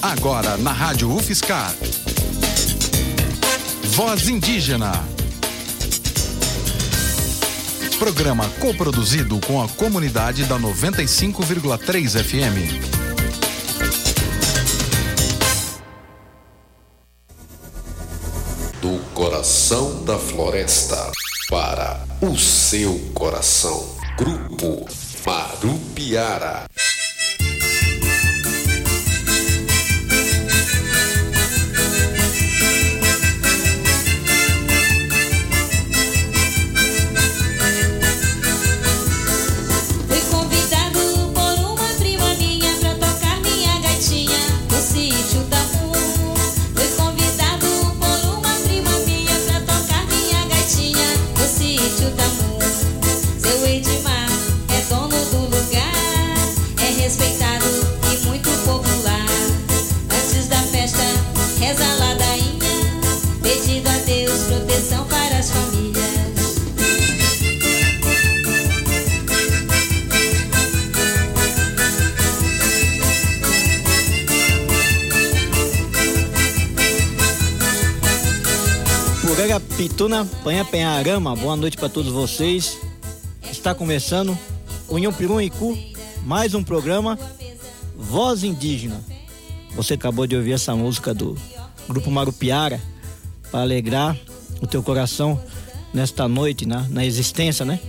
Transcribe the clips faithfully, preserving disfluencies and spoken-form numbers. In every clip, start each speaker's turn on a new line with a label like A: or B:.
A: Agora na Rádio UFSCar. Voz Indígena. Programa coproduzido com a comunidade da noventa e cinco vírgula três F M.
B: Do coração da floresta para o seu coração. Grupo Marupiara.
C: Pituna, Panha Penharama, boa noite para todos vocês. Está começando União Pirum Icu, mais um programa Voz Indígena. Você acabou de ouvir essa música do Grupo Marupiara para alegrar o teu coração nesta noite, na, na existência, né?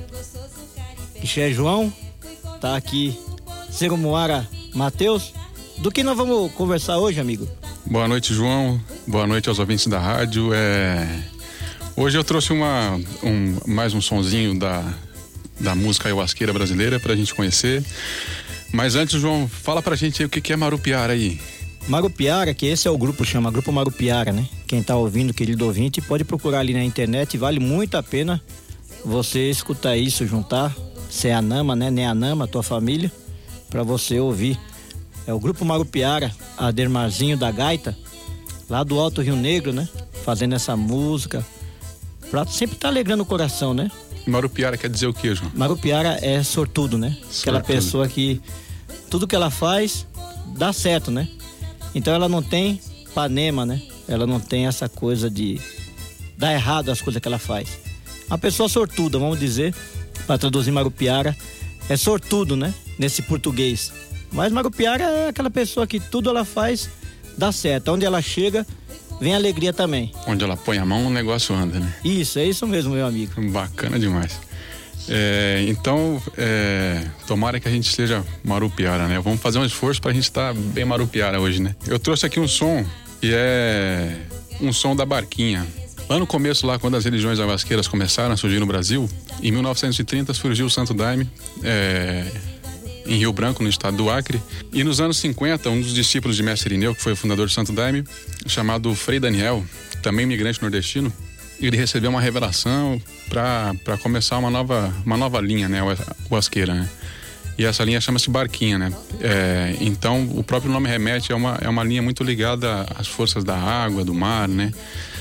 C: Ixé João, tá aqui Ciro Moara Matheus. Do que nós vamos conversar hoje, amigo?
D: Boa noite, João. Boa noite aos ouvintes da rádio. É... Hoje eu trouxe uma, um, mais um sonzinho da, da música ayahuasqueira brasileira pra gente conhecer. Mas antes, João, fala pra gente aí o que, que é Marupiara aí.
C: Marupiara, que esse é o grupo, chama Grupo Marupiara, né? Quem tá ouvindo, querido ouvinte, pode procurar ali na internet, vale muito a pena você escutar isso, juntar Ceanama, né? Neanama, tua família, pra você ouvir. É o Grupo Marupiara, Adermarzinho da Gaita, lá do Alto Rio Negro, né? Fazendo essa música. Pra sempre tá alegrando o coração, né?
D: Marupiara quer dizer o quê, João?
C: Marupiara é sortudo, né? Sortudo. Aquela pessoa que tudo que ela faz dá certo, né? Então ela não tem panema, né? Ela não tem essa coisa de dar errado as coisas que ela faz. Uma pessoa sortuda, vamos dizer, para traduzir Marupiara, é sortudo, né? Nesse português. Mas Marupiara é aquela pessoa que tudo ela faz dá certo. Onde ela chega, vem alegria também.
D: Onde ela põe a mão, o negócio anda, né?
C: Isso, é isso mesmo, meu amigo.
D: Bacana demais. É, então, é, tomara que a gente seja Marupiara, né? Vamos fazer um esforço pra gente estar tá bem Marupiara hoje, né? Eu trouxe aqui um som que é um som da barquinha. Lá no começo, lá quando as religiões ayahuasqueiras começaram a surgir no Brasil, em mil novecentos e trinta surgiu o Santo Daime, é, em Rio Branco, no estado do Acre. E nos anos cinquenta, um dos discípulos de Mestre Irineu, que foi o fundador do Santo Daime, chamado Frei Daniel, também imigrante nordestino, ele recebeu uma revelação para para começar uma nova, uma nova linha, né, ayahuasqueira, né? E essa linha chama-se Barquinha, né? É, então, o próprio nome remete a uma, é uma linha muito ligada às forças da água, do mar, né?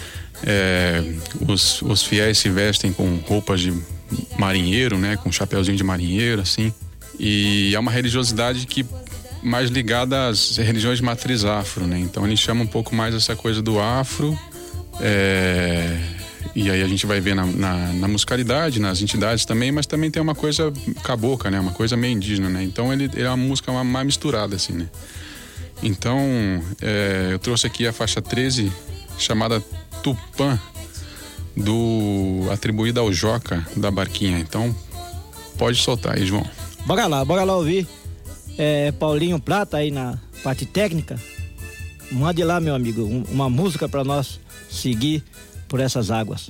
D: É, os, os fiéis se vestem com roupas de marinheiro, né? Com chapéuzinho de marinheiro, assim. E é uma religiosidade que mais ligada às religiões de matriz afro, né? Então ele chama um pouco mais essa coisa do afro, é... e aí a gente vai ver na, na, na musicalidade, nas entidades também, mas também tem uma coisa cabocla, né? Uma coisa meio indígena, né? Então ele, ele é uma música mais misturada, assim, né? Então é... eu trouxe aqui a faixa treze, chamada Tupã, do atribuída ao Joca da Barquinha. Então pode soltar aí, João.
C: Bora lá, bora lá ouvir. É, Paulinho Prata aí na parte técnica. Mande lá, meu amigo, um, uma música para nós seguir por essas águas.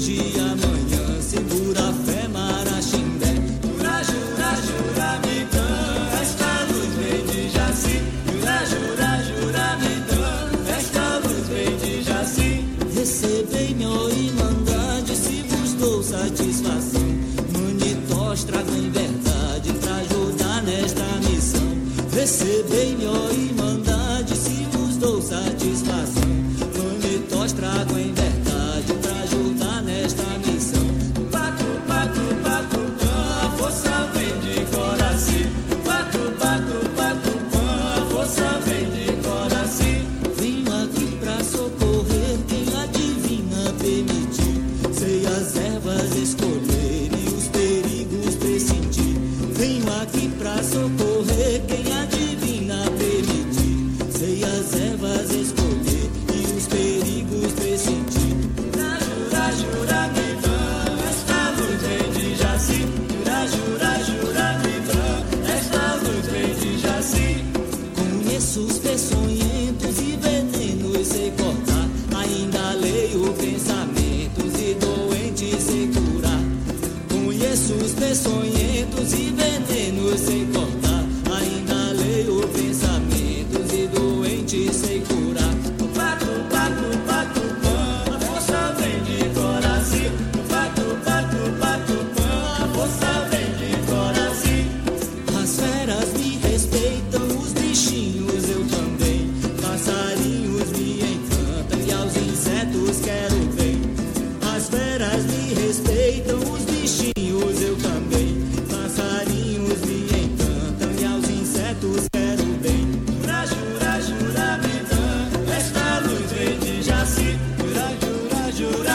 E: hoje e amanhã, segura a fé, Maraxindé. Jura, jura, Juramitã, esta luz vem de Jaci. Jura, jura, Juramitã, esta luz vem de Jaci. Recebei-me, ó Irmandade, se vos dou satisfação. Manitós trago em verdade pra ajudar nesta missão. Recebei-me, ó Irmandade, se vos dou satisfação. Manitós trago em verdade pra ajudar nesta missão. Pato, pato, pato, pã, a força vem de Coraci. Pato, pato, pato, pã, a força vem de Coraci. Venho aqui pra socorrer quem a divina permitir. Sei as ervas escolher e os perigos pressentir. Venho aqui pra socorrer quem a divina permitir. Sei as ervas escolher e os perigos pressentir. Jura, jura, Juramitã, esta luz vem de Jaci. Jura, jura, Juramitã, esta luz vem de Jaci. Conheço os peçonhentos e venenos sei cortar. Ainda leio pensamentos e doentes sei curar. Conheço os peçonhentos e venenos sei cortar. Ainda leio pensamentos e doentes sei curar. Pato, pato, pato, pã, a força vem de Coraci. Pato, pato, pato, pã, a força vem de Coraci. As feras me respeitam, os bichinhos eu também. Passarinhos me encantam e aos insetos quero bem. As feras me respeitam, os bichinhos eu também. Passarinhos me encantam e aos insetos quero bem. Jura, jura, Juramitã, esta luz vem de Jaci. Jura, jura,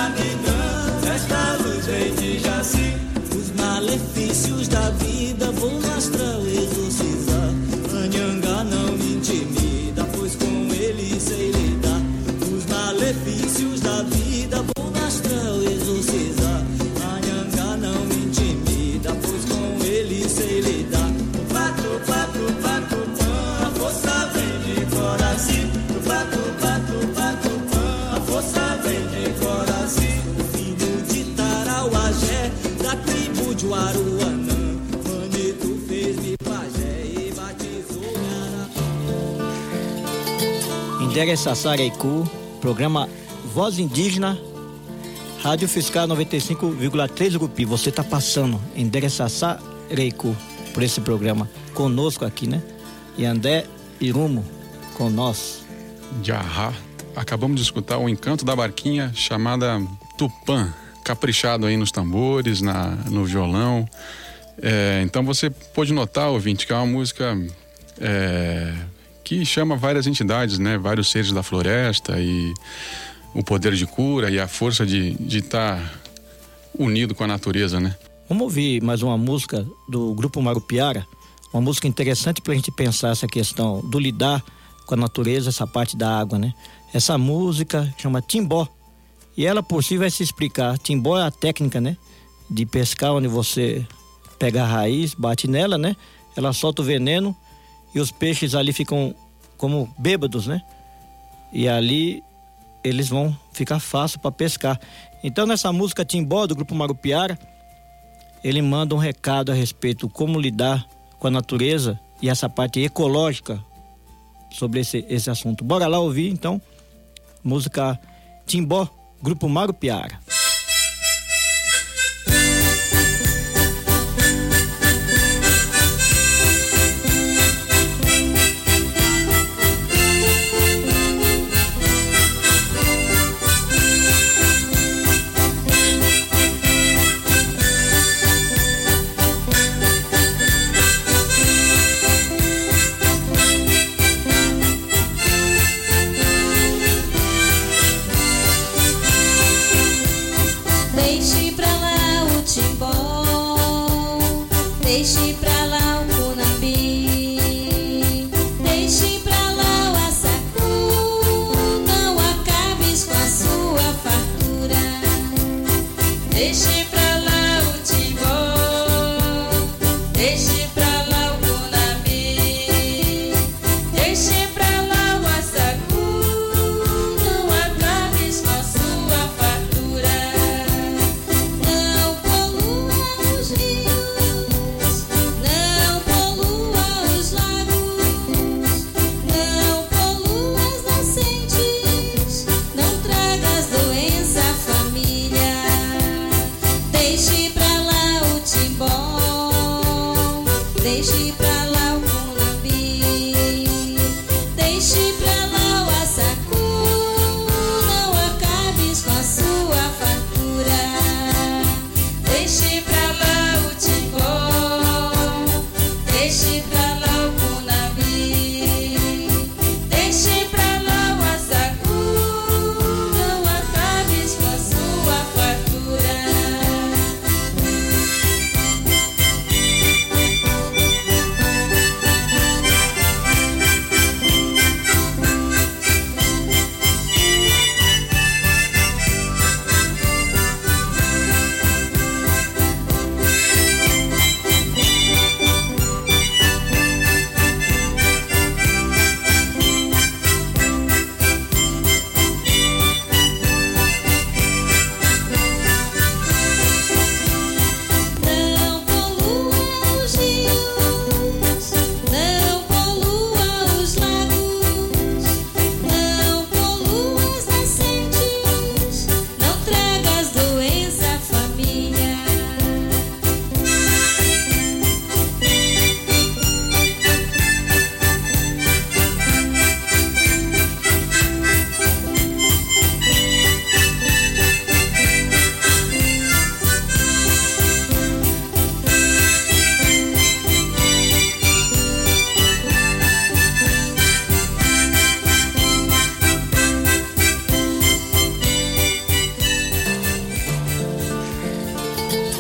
E: Juramitã, esta luz vem de Jaci. Os malefícios da vida vou no astral exorcizar. Anhangá não me intimida, pois com ele sei lidar. Os malefícios da vida vou no astral exorcizar. Anhangá não me intimida, pois com ele sei lidar. Pato, pato, pato, pã, a força vem de Coraci. Pato, pato, pato, pã, a força vem de Coraci. Filho de Tarauajé, da tribo de Uaruanã, Manito fez-me pajé e batizou Arapé.
C: Endereçaçá Areiku, programa Voz Indígena, Rádio Fiscal noventa e cinco vírgula três Urupi. Você está passando em Endereçaçá Areiku por esse programa conosco aqui, né? E André Irumo com nós.
D: Jarrá. Acabamos de escutar o Encanto da Barquinha, chamada Tupã, caprichado aí nos tambores, na, no violão. É, então você pode notar, ouvinte, que é uma música é, que chama várias entidades, né? Vários seres da floresta e o poder de cura e a força de estar tá unido com a natureza, né?
C: Vamos ouvir mais uma música do Grupo Marupiara, uma música interessante para a gente pensar essa questão do lidar com a natureza, essa parte da água, né? Essa música chama Timbó, e ela por si vai se explicar. Timbó é a técnica, né? De pescar, onde você pega a raiz, bate nela, né? Ela solta o veneno e os peixes ali ficam como bêbados, né? E ali eles vão ficar fácil para pescar. Então nessa música Timbó do Grupo Marupiara, ele manda um recado a respeito de como lidar com a natureza e essa parte ecológica sobre esse, esse assunto. Bora lá ouvir então, música Timbó, Grupo Marupiara.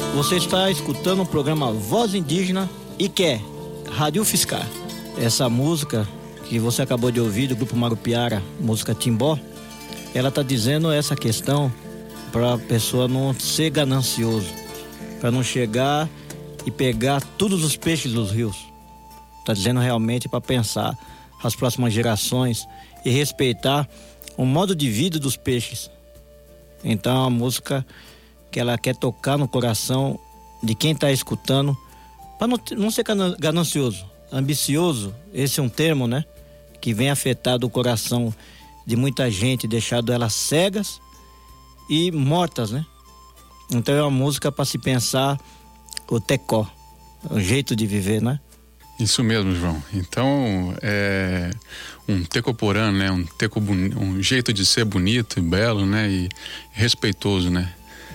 C: Você está escutando o programa Voz Indígena e quer Rádio Fiscar. Essa música que você acabou de ouvir do grupo Marupiara, música Timbó, ela está dizendo essa questão para a pessoa não ser ganancioso, para não chegar e pegar todos os peixes dos rios. Está dizendo realmente para pensar as próximas gerações e respeitar o modo de vida dos peixes. Então é uma música que ela quer tocar no coração de quem está escutando, para não, não ser ganancioso, ambicioso. Esse é um termo, né, que vem afetado o coração de muita gente, deixado elas cegas e mortas, né? Então é uma música para se pensar o tecó, o jeito de viver, né?
D: Isso mesmo, João. Então, é um tecoporã, né? Um, teco, um jeito de ser bonito e belo, né? E respeitoso, né?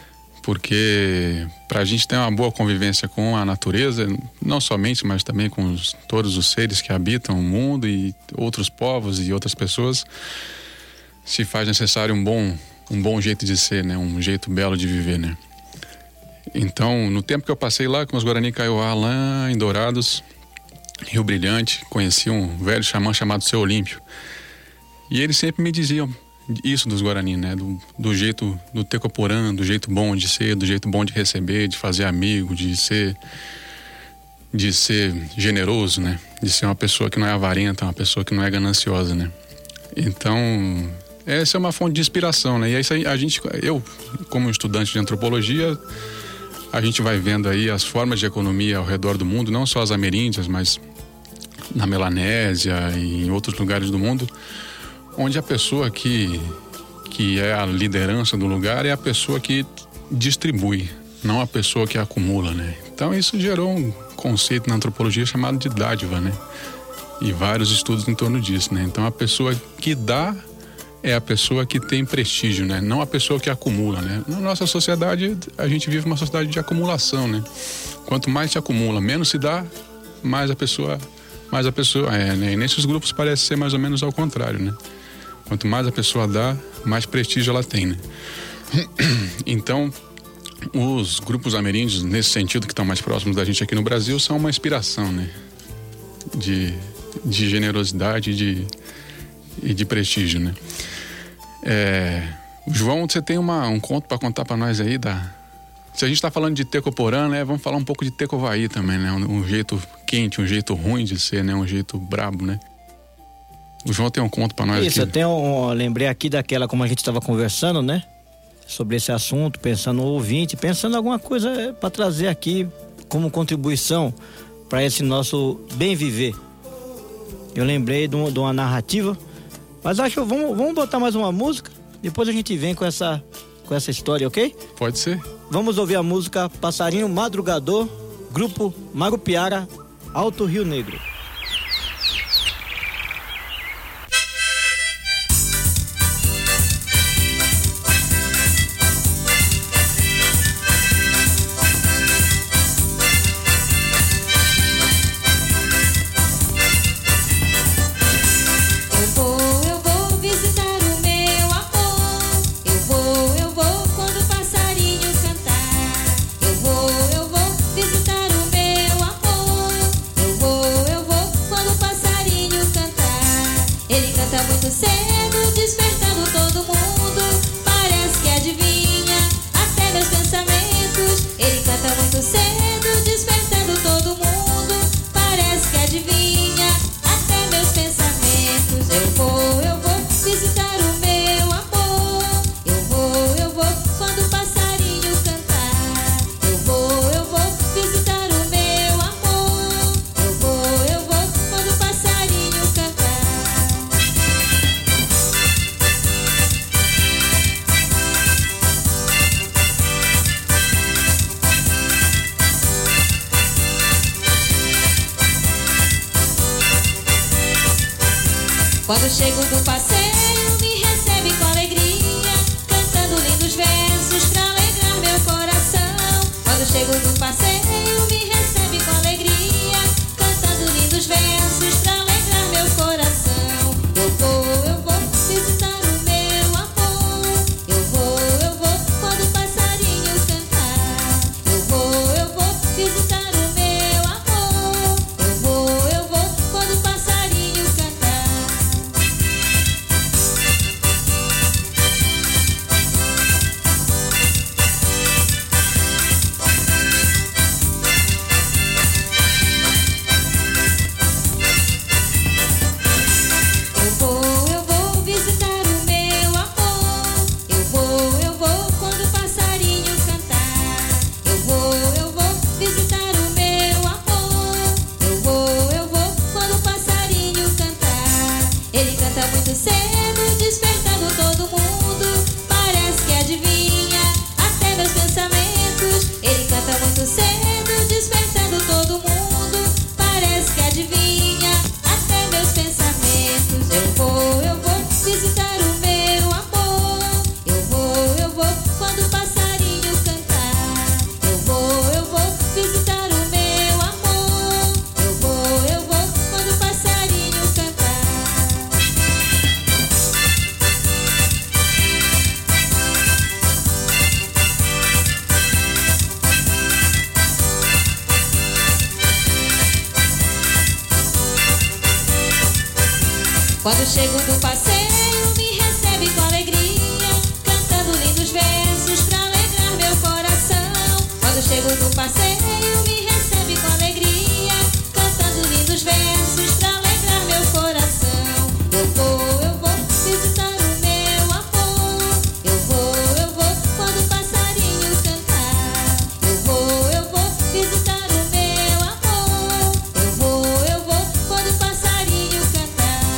D: Porque para a gente ter uma boa convivência com a natureza, não somente, mas também com os, todos os seres que habitam o mundo e outros povos e outras pessoas, se faz necessário um bom, um bom jeito de ser, né? Um jeito belo de viver, né? Então, no tempo que eu passei lá com os Guarani Kaiowá, lá em Dourados, Rio Brilhante, conheci um velho xamã chamado Seu Olímpio. E eles sempre me diziam isso dos Guarani, né? Do, do jeito do tecoporã, do jeito bom de ser, do jeito bom de receber, de fazer amigo, de ser de ser generoso, né? De ser uma pessoa que não é avarenta, uma pessoa que não é gananciosa, né? Então, essa é uma fonte de inspiração, né? E aí a gente, eu, como estudante de antropologia, a gente vai vendo aí as formas de economia ao redor do mundo, não só as ameríndias, mas na Melanésia e em outros lugares do mundo, onde a pessoa que, que é a liderança do lugar é a pessoa que distribui, não a pessoa que acumula, né? Então isso gerou um conceito na antropologia chamado de dádiva, né? E vários estudos em torno disso, né? Então a pessoa que dá é a pessoa que tem prestígio, né? Não a pessoa que acumula, né? Na nossa sociedade, a gente vive uma sociedade de acumulação, né? Quanto mais se acumula, menos se dá, mais a pessoa, mais a pessoa é, né? E nesses grupos parece ser mais ou menos ao contrário, né? Quanto mais a pessoa dá, mais prestígio ela tem, né? Então, os grupos ameríndios, nesse sentido, que estão mais próximos da gente aqui no Brasil, são uma inspiração, né? De, de generosidade e de, e de prestígio, né? É, João, você tem uma, um conto para contar para nós aí da... Se a gente está falando de tecoporã, né? Vamos falar um pouco de tecovaí também, né? Um, um jeito quente, um jeito ruim de ser, né? Um jeito brabo, né? O João tem um conto para nós
C: Isso,
D: aqui.
C: eu tenho um, lembrei aqui daquela, como a gente estava conversando, né? Sobre esse assunto, pensando no ouvinte, pensando em alguma coisa para trazer aqui como contribuição para esse nosso bem viver. Eu lembrei de uma, de uma narrativa, mas acho que vamos, vamos botar mais uma música, depois a gente vem com essa, com essa história, ok?
D: Pode ser.
C: Vamos ouvir a música Passarinho Madrugador, grupo Marupiara, Alto Rio Negro.
F: Quando chego do passeio, me recebe com alegria, cantando lindos versos pra alegrar meu coração. Quando chego do passeio, me recebe com alegria, cantando lindos versos pra alegrar meu coração. Eu vou, eu vou visitar o meu amor. Eu vou, eu vou quando o passarinho cantar. Eu vou, Quando chego do passeio, me recebe com alegria, cantando lindos versos pra alegrar meu coração. Quando chego do passeio, me recebe com alegria, cantando lindos versos pra alegrar meu coração. Eu vou, eu vou visitar o meu amor. Eu vou, eu vou quando o passarinho cantar. Eu vou, eu vou visitar o meu amor. Eu vou, eu vou quando o passarinho cantar.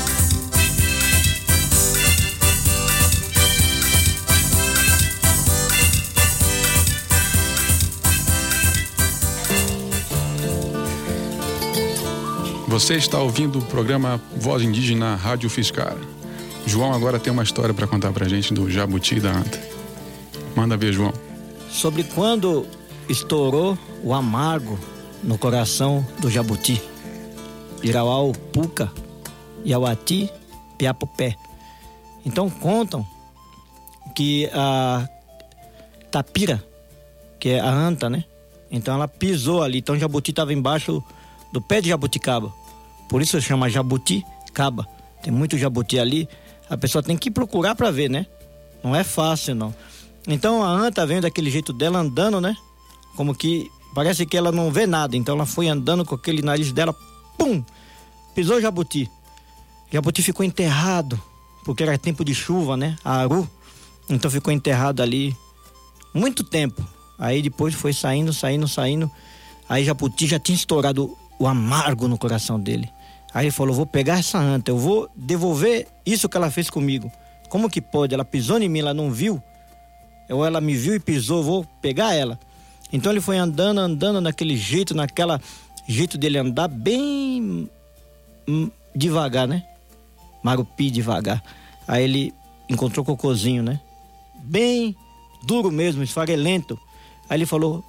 D: Você está ouvindo o programa Voz Indígena Rádio Fiscar. João agora tem uma história para contar pra gente do jabuti e da anta. Manda ver, João.
C: Sobre quando estourou o amargo no coração do jabuti. Irauau, Puca, Iauati, Piapopé. Então contam que a tapira, que é a anta, né? Então ela pisou ali, então o jabuti estava embaixo do pé de jabuticaba. Por isso chama jabuticaba. Tem muito jabuti ali. A pessoa tem que procurar para ver, né? Não é fácil, não. Então a anta vem daquele jeito dela andando, né? Como que parece que ela não vê nada. Então ela foi andando com aquele nariz dela, pum! Pisou o jabuti. O jabuti ficou enterrado, porque era tempo de chuva, né? A aru. Então ficou enterrado ali muito tempo. Aí depois foi saindo, saindo, saindo. Aí jabuti já tinha estourado o amargo no coração dele. Aí ele falou, vou pegar essa anta, eu vou devolver isso que ela fez comigo. Como que pode? Ela pisou em mim, ela não viu? Ou ela me viu e pisou, vou pegar ela. Então ele foi andando, andando naquele jeito, naquela jeito dele andar bem hum, devagar, né? Marupi devagar. Aí ele encontrou o cocôzinho, né? Bem duro mesmo, esfarelento. Aí ele falou,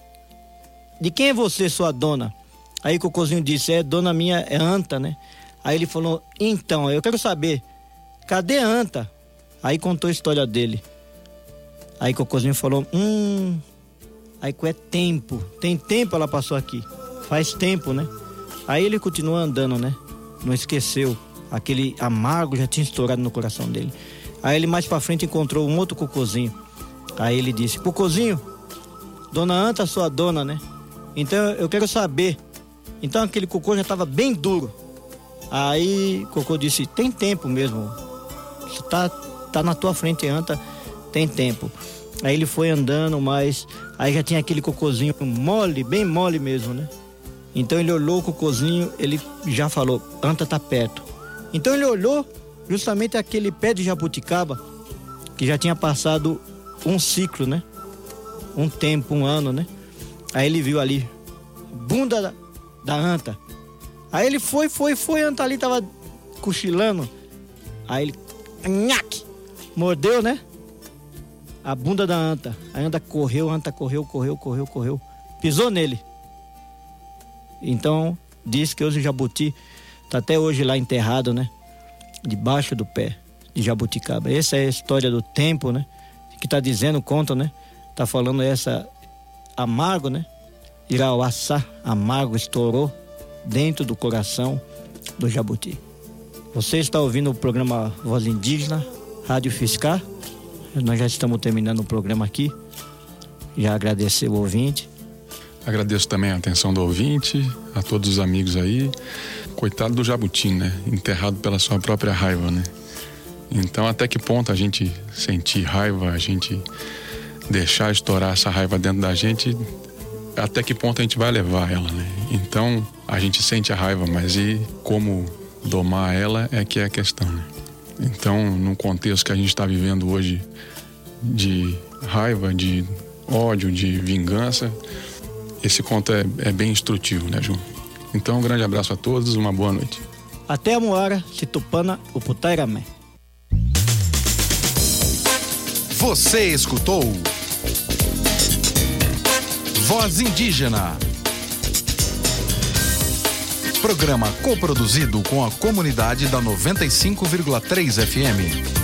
C: de quem é você, sua dona? Aí o cocôzinho disse, é dona minha, é anta, né? Aí ele falou, então, eu quero saber, cadê a anta? Aí contou a história dele. Aí o cocôzinho falou, hum, aí é tempo, tem tempo ela passou aqui, faz tempo, né? Aí ele continuou andando, né? Não esqueceu, aquele amargo já tinha estourado no coração dele. Aí ele mais pra frente encontrou um outro cocôzinho. Aí ele disse, cocôzinho, dona anta, sua dona, né? Então eu quero saber. Então aquele cocô já estava bem duro. Aí o cocô disse, tem tempo mesmo. Você tá, tá na tua frente, anta, tem tempo. Aí ele foi andando, mas aí já tinha aquele cocôzinho mole, bem mole mesmo, né? Então ele olhou o cocôzinho, ele já falou, anta tá perto. Então ele olhou justamente aquele pé de jabuticaba, que já tinha passado um ciclo, né? Um tempo, um ano, né? Aí ele viu ali, bunda da, da anta. Aí ele foi, foi, foi, a anta ali tava cochilando. Aí ele, nhaque, mordeu, né? A bunda da anta. A anta correu, a anta correu, correu, correu, correu. Pisou nele. Então, diz que hoje o jabuti tá até hoje lá enterrado, né? Debaixo do pé de jabuticaba. Essa é a história do tempo, né? Que tá dizendo, conta, né? Tá falando essa amargo, né? Irauaçá, amargo, estourou dentro do coração do jabuti. Você está ouvindo o programa Voz Indígena, Rádio Fiscar. Nós já estamos terminando o programa aqui. Já agradecer o ouvinte.
D: Agradeço também a atenção do ouvinte, a todos os amigos aí. Coitado do jabuti, né? Enterrado pela sua própria raiva, né? Então, até que ponto a gente sentir raiva, a gente deixar estourar essa raiva dentro da gente, até que ponto a gente vai levar ela, né? Então, a gente sente a raiva, mas e como domar ela é que é a questão, né? Então, no contexto que a gente está vivendo hoje de raiva, de ódio, de vingança, esse conto é, é bem instrutivo, né, João? Então, um grande abraço a todos, uma boa noite.
C: Até a Moara, Situpana, Uputairamé.
A: Você escutou Voz Indígena. Programa coproduzido com a comunidade da noventa e cinco vírgula três F M.